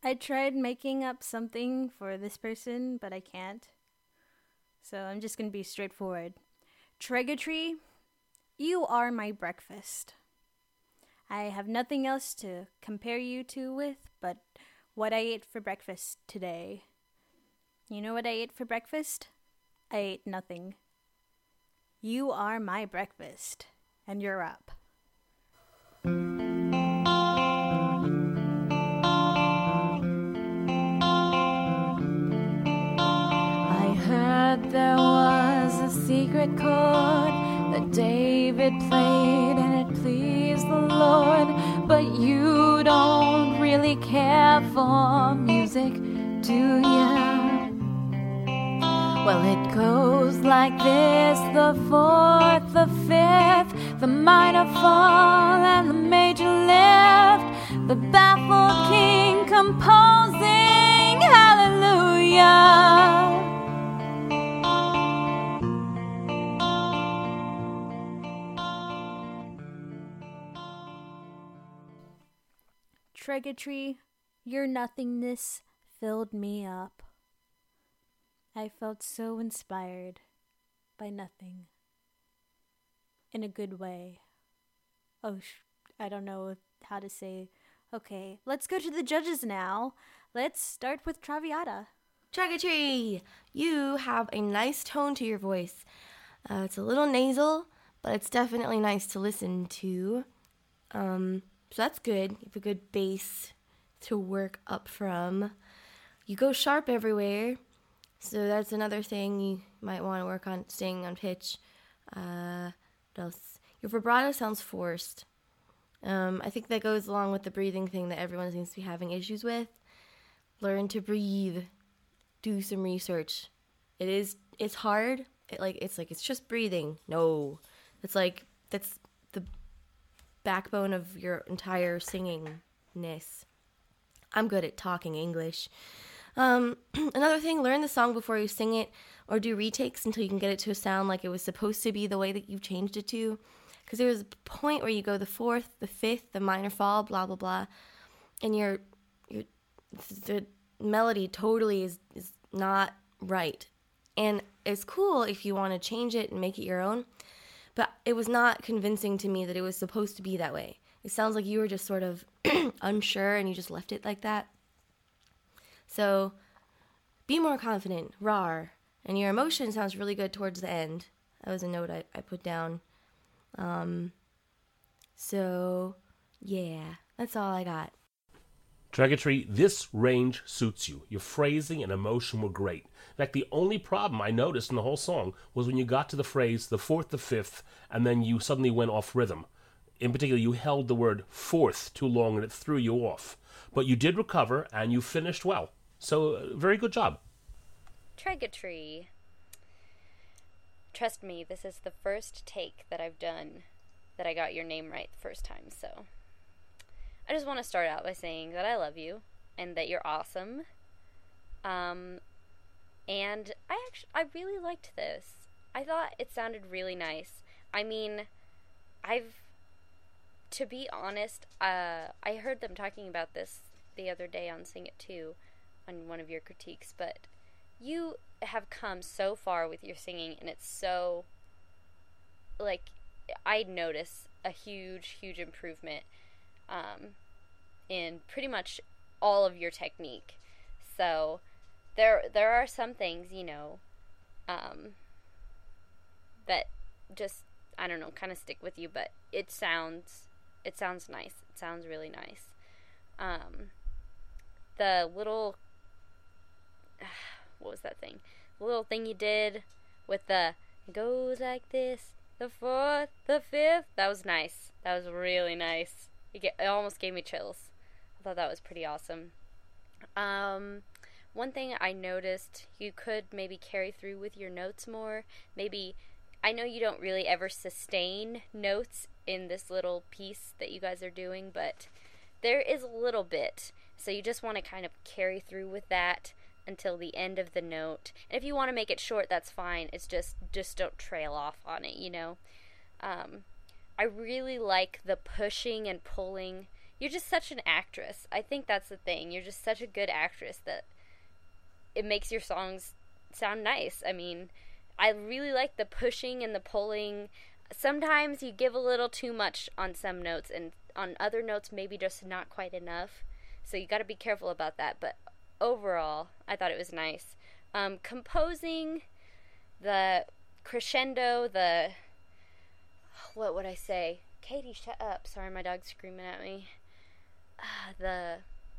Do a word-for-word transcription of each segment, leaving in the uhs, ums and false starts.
I tried making up something for this person, but I can't. So I'm just going to be straightforward. Tregatree, you are my breakfast. I have nothing else to compare you to with but what I ate for breakfast today. You know what I ate for breakfast? I ate nothing. You are my breakfast, and you're up. I heard there was a secret chord that David played and it pleased the Lord, but you don't really care for music, do ya? Well, it goes like this: the fourth, the fifth, the minor fall, and the major lift. The baffled king composing hallelujah. Tregatree, your nothingness filled me up. I felt so inspired by nothing. In a good way. Oh, sh- I don't know how to say. Okay, let's go to the judges now. Let's start with Traviata. Tregatree, you have a nice tone to your voice. Uh, it's a little nasal, but it's definitely nice to listen to. Um, so that's good. You have a good base to work up from. You go sharp everywhere. So that's another thing you might want to work on, staying on pitch. Uh, what else? Your vibrato sounds forced. Um, I think that goes along with the breathing thing that everyone seems to be having issues with. Learn to breathe. Do some research. It is, it's hard. It like, it's like, it's just breathing. No. It's like, that's the backbone of your entire singingness. I'm good at talking English. Um, another thing, learn the song before you sing it, or do retakes until you can get it to a sound like it was supposed to be the way that you've changed it to. Because there was a point where you go the fourth, the fifth, the minor fall, blah, blah, blah, and your, your the melody totally is, is not right. And it's cool if you want to change it and make it your own, but it was not convincing to me that it was supposed to be that way. It sounds like you were just sort of unsure and you just left it like that. So, be more confident, rawr. And your emotion sounds really good towards the end. That was a note I, I put down. Um, so, yeah, that's all I got. Tregatree, this range suits you. Your phrasing and emotion were great. In fact, the only problem I noticed in the whole song was when you got to the phrase, the fourth, the fifth, and then you suddenly went off rhythm. In particular, you held the word fourth too long and it threw you off. But you did recover and you finished well. So, uh, very good job. Tregatree. Trust me, this is the first take that I've done that I got your name right the first time, so I just want to start out by saying that I love you and that you're awesome. Um, and I actually, I really liked this. I thought it sounded really nice. I mean, I've, to be honest, uh, I heard them talking about this the other day on Sing It Too, on one of your critiques, but you have come so far with your singing, and it's so, like, I notice a huge, huge improvement um, in pretty much all of your technique. So there there are some things, you know, um, that just, I don't know, kind of stick with you, but it sounds, it sounds nice. It sounds really nice. Um, the little, what was that thing? The little thing you did with the, it goes like this, the fourth, the fifth. That was nice. That was really nice. It, get, it almost gave me chills. I thought that was pretty awesome. Um, one thing I noticed, you could maybe carry through with your notes more. Maybe, I know you don't really ever sustain notes in this little piece that you guys are doing, but there is a little bit. So you just want to kind of carry through with that until the end of the note. And if you want to make it short, that's fine. It's just, just don't trail off on it, you know. Um, I really like the pushing and pulling you're just such an actress. I think that's the thing. You're just such a good actress that it makes your songs sound nice. I mean, I really like the pushing and the pulling. Sometimes you give a little too much on some notes, and on other notes maybe just not quite enough. So you got to be careful about that. But overall, I thought it was nice. Um, composing, the crescendo, the, what would I say? Katie, shut up. Sorry, my dog's screaming at me. Uh, the,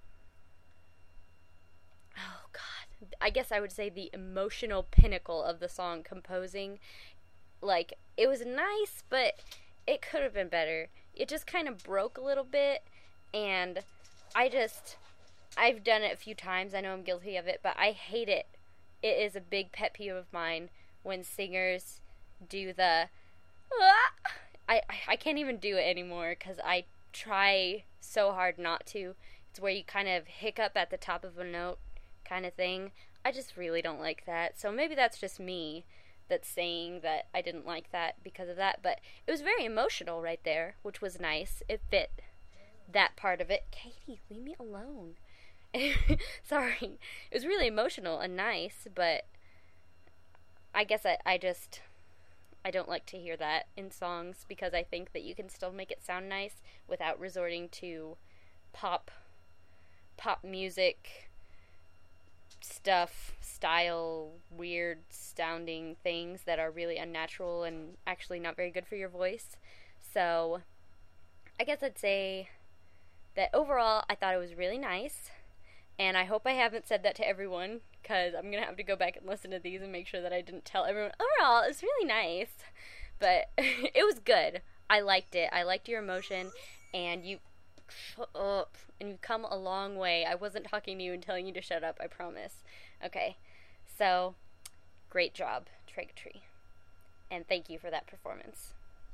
oh God. I guess I would say the emotional pinnacle of the song, composing. Like, it was nice, but it could have been better. It just kind of broke a little bit, and I just, I've done it a few times. I know I'm guilty of it, but I hate it. It is a big pet peeve of mine when singers do the, ah! I, I can't even do it anymore because I try so hard not to. It's where you kind of hiccup at the top of a note kind of thing. I just really don't like that. So maybe that's just me that's saying that I didn't like that because of that. But it was very emotional right there, which was nice. It fit that part of it. Katie, leave me alone. Sorry. It was really emotional and nice, but I guess I, I just... I don't like to hear that in songs because I think that you can still make it sound nice without resorting to pop pop music stuff, style, weird sounding things that are really unnatural and actually not very good for your voice. So I guess I'd say that overall I thought it was really nice, and I hope I haven't said that to everyone, because I'm going to have to go back and listen to these and make sure that I didn't tell everyone, overall, it's really nice. But it was good. I liked it. I liked your emotion, and you, shut up, and you've come a long way. I wasn't talking to you and telling you to shut up, I promise. Okay, so, great job, Triggetree. And thank you for that performance.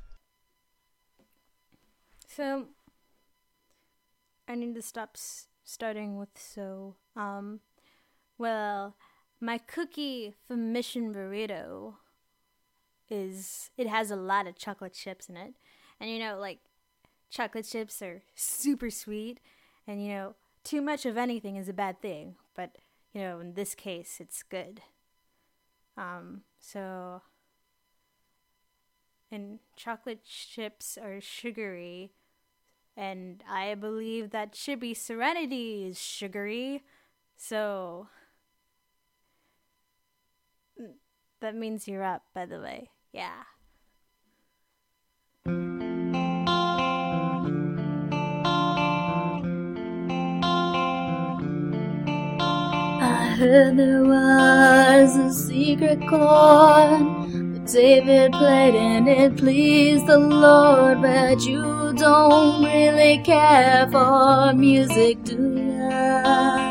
So, I need to stop s- starting with so, um... Well, my cookie for Mission Burrito is, it has a lot of chocolate chips in it. And, you know, like, chocolate chips are super sweet. And, you know, too much of anything is a bad thing. But, you know, in this case, it's good. Um, so, and chocolate chips are sugary. And I believe that Chibi Serenity is sugary. So... that means you're up, by the way. Yeah. I heard there was a secret chord that David played and it pleased the Lord, but you don't really care for music, do ya?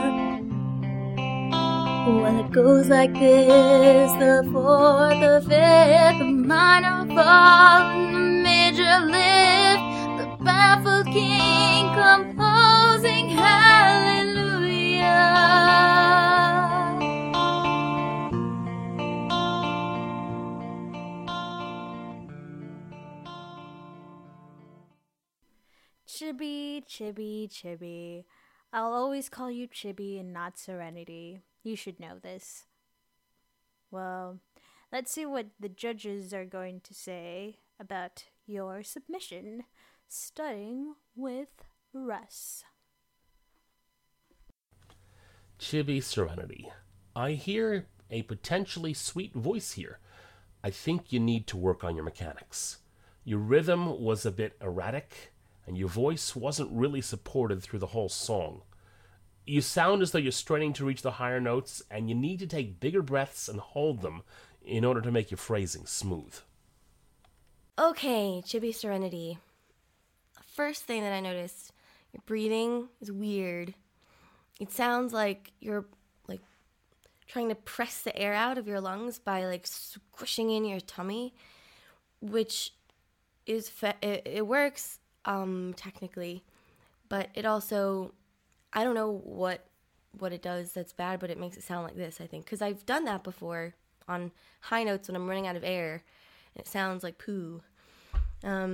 Well, it goes like this: the fourth, the fifth, the minor fall, and the major lift, the baffled king composing hallelujah. Chibi, Chibi, Chibi. I'll always call you Chibi and not Serenity. You should know this. Well, let's see what the judges are going to say about your submission, starting with Russ. Chibi Serenity. I hear a potentially sweet voice here. I think you need to work on your mechanics. Your rhythm was a bit erratic, and your voice wasn't really supported through the whole song. You sound as though you're straining to reach the higher notes, and you need to take bigger breaths and hold them in order to make your phrasing smooth. Okay, Chibi Serenity. First thing that I noticed, your breathing is weird. It sounds like you're like trying to press the air out of your lungs by like squishing in your tummy, which is fe- it, it works um, technically, but it also, I don't know what what it does that's bad, but it makes it sound like this, I think. Because I've done that before on high notes when I'm running out of air. And it sounds like poo. Um,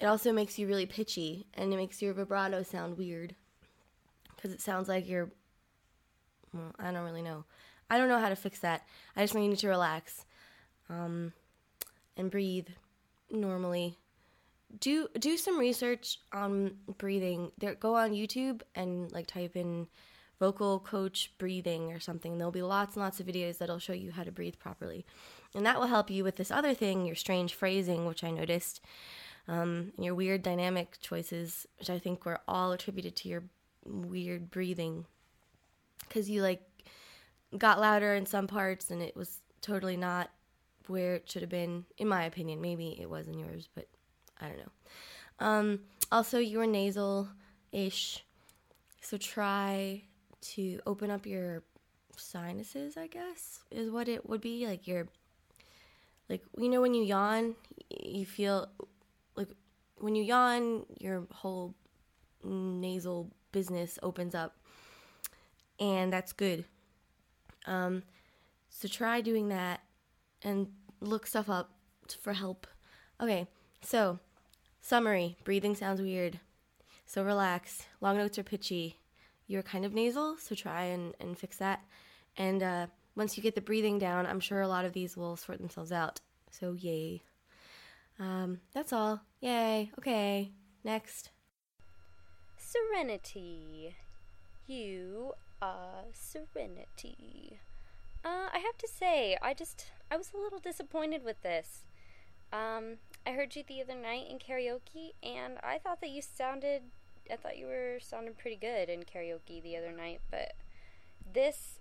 it also makes you really pitchy, and it makes your vibrato sound weird because it sounds like you're, well, I don't really know. I don't know how to fix that. I just want you to relax um, and breathe normally. Do do some research on breathing. There, go on YouTube and like type in vocal coach breathing or something. There'll be lots and lots of videos that'll show you how to breathe properly. And that will help you with this other thing, your strange phrasing, which I noticed, um, and your weird dynamic choices, which I think were all attributed to your weird breathing. Because you like got louder in some parts and it was totally not where it should have been, in my opinion. Maybe it was in yours, but I don't know. Um, also, you were nasal-ish, so try to open up your sinuses, I guess, is what it would be. Like your, like, you know, when you yawn, you feel, like, when you yawn, your whole nasal business opens up, and that's good. Um, so try doing that and look stuff up for help. Okay, so summary, breathing sounds weird, so relax. Long notes are pitchy. You're kind of nasal, so try and, and fix that. And uh, once you get the breathing down, I'm sure a lot of these will sort themselves out. So yay. Um, that's all. Yay. Okay, next. Serenity. You are Serenity. Uh, I have to say, I just, I was a little disappointed with this. Um, I heard you the other night in karaoke, and I thought that you sounded, I thought you were sounding pretty good in karaoke the other night, but this,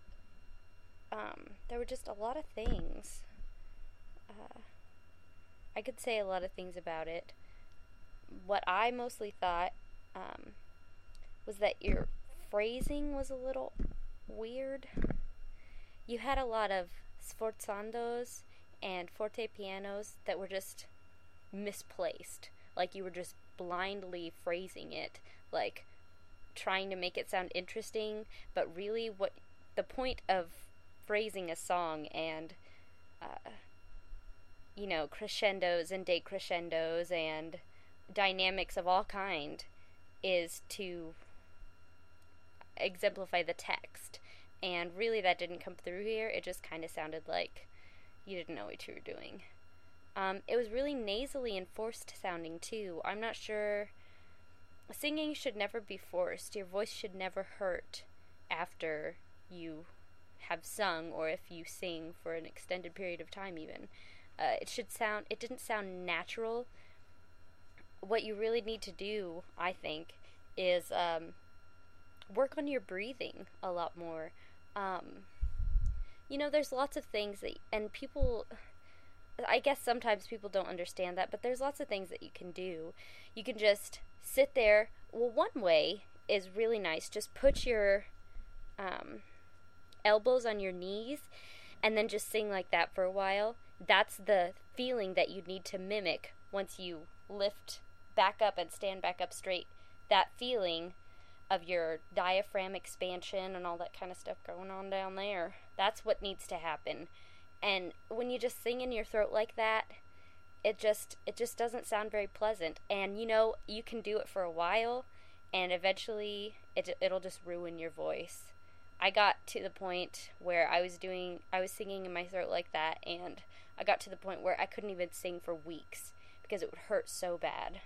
um, there were just a lot of things. Uh, I could say a lot of things about it. What I mostly thought, um, was that your phrasing was a little weird. You had a lot of sforzandos and forte pianos that were just misplaced. Like you were just blindly phrasing it, like trying to make it sound interesting, but really what the point of phrasing a song and, uh, you know, crescendos and decrescendos and dynamics of all kind is to exemplify the text. And really that didn't come through here. It just kind of sounded like you didn't know what you were doing. Um, it was really nasally and forced sounding too. I'm not sure. Singing should never be forced. Your voice should never hurt after you have sung, or if you sing for an extended period of time even. Uh, it should sound, it didn't sound natural. What you really need to do, I think, is um, work on your breathing a lot more. Um, you know, there's lots of things that, and people, I guess sometimes people don't understand that, but there's lots of things that you can do. You can just sit there. Well, one way is really nice. Just put your um, elbows on your knees and then just sing like that for a while. That's the feeling that you need to mimic once you lift back up and stand back up straight. That feeling of your diaphragm expansion and all that kind of stuff going on down there. That's what needs to happen. And when you just sing in your throat like that, it just it just doesn't sound very pleasant. And you know, you can do it for a while, and eventually it it'll just ruin your voice. I got to the point where I was doing I was singing in my throat like that, and I got to the point where I couldn't even sing for weeks because it would hurt so bad.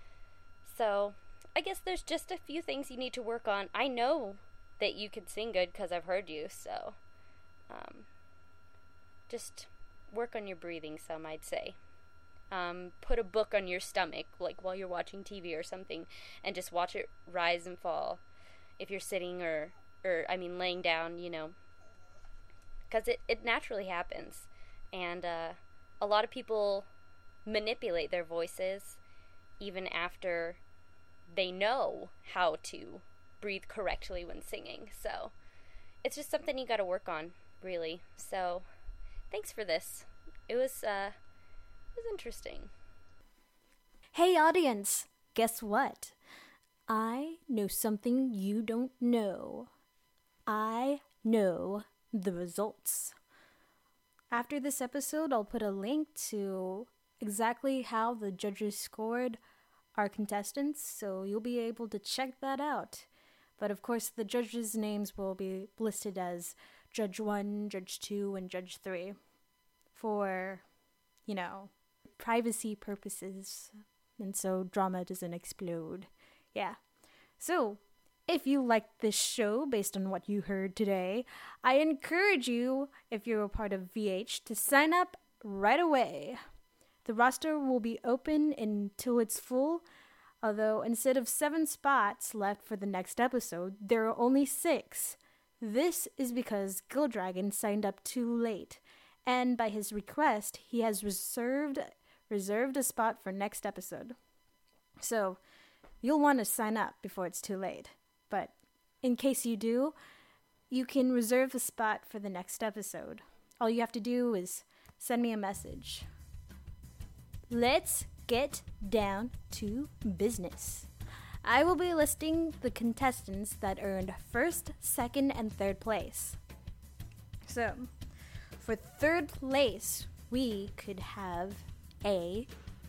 So I guess there's just a few things you need to work on. I know that you can sing good because I've heard you, so um, just work on your breathing some, I'd say. Um, put a book on your stomach, like while you're watching T V or something, and just watch it rise and fall if you're sitting or, or I mean, laying down, you know, because it, it naturally happens. And uh, a lot of people manipulate their voices even after they know how to breathe correctly when singing. So it's just something you got to work on, really. So thanks for this. It was uh it was interesting. Hey audience, guess what? I know something you don't know. I know the results. After this episode, I'll put a link to exactly how the judges scored our contestants, so you'll be able to check that out. But of course, the judges' names will be listed as Judge one, Judge two, and Judge three for, you know, privacy purposes, and so drama doesn't explode. Yeah. So, if you liked this show based on what you heard today, I encourage you, if you're a part of V H, to sign up right away. The roster will be open until it's full, although instead of seven spots left for the next episode, there are only six. This is because Gildragon signed up too late, and by his request, he has reserved reserved a spot for next episode. So, you'll want to sign up before it's too late. But in case you do, you can reserve a spot for the next episode. All you have to do is send me a message. Let's get down to business. I will be listing the contestants that earned first, second, and third place. So, for third place, we could have a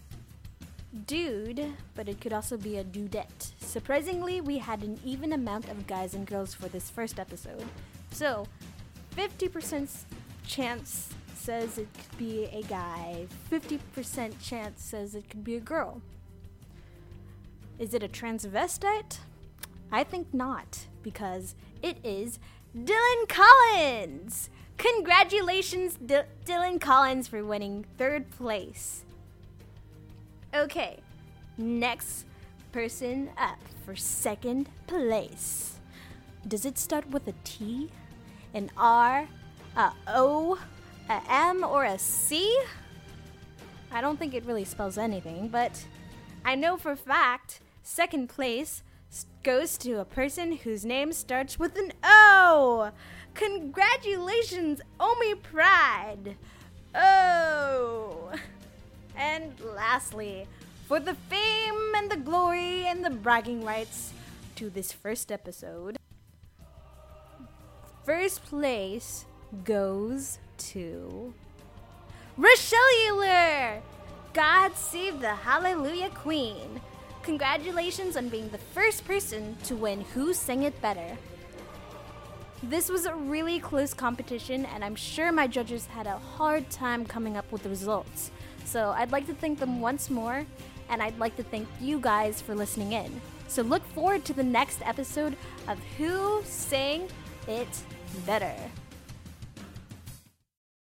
dude, but it could also be a dudette. Surprisingly, we had an even amount of guys and girls for this first episode. So, fifty percent chance says it could be a guy, fifty percent chance says it could be a girl. Is it a transvestite? I think not, because it is Dylan Collins! Congratulations, D- Dylan Collins, for winning third place. Okay, next person up for second place. Does it start with a T, an R, a O, a M, or a C? I don't think it really spells anything, but I know for a fact second place goes to a person whose name starts with an O. Congratulations, Omi Pride. Oh. And lastly, for the fame and the glory and the bragging rights to this first episode, first place goes to Rochelle Euler! God save the Hallelujah Queen! Congratulations on being the first person to win Who Sang It Better. This was a really close competition, and I'm sure my judges had a hard time coming up with the results. So I'd like to thank them once more, and I'd like to thank you guys for listening in. So look forward to the next episode of Who Sang It Better.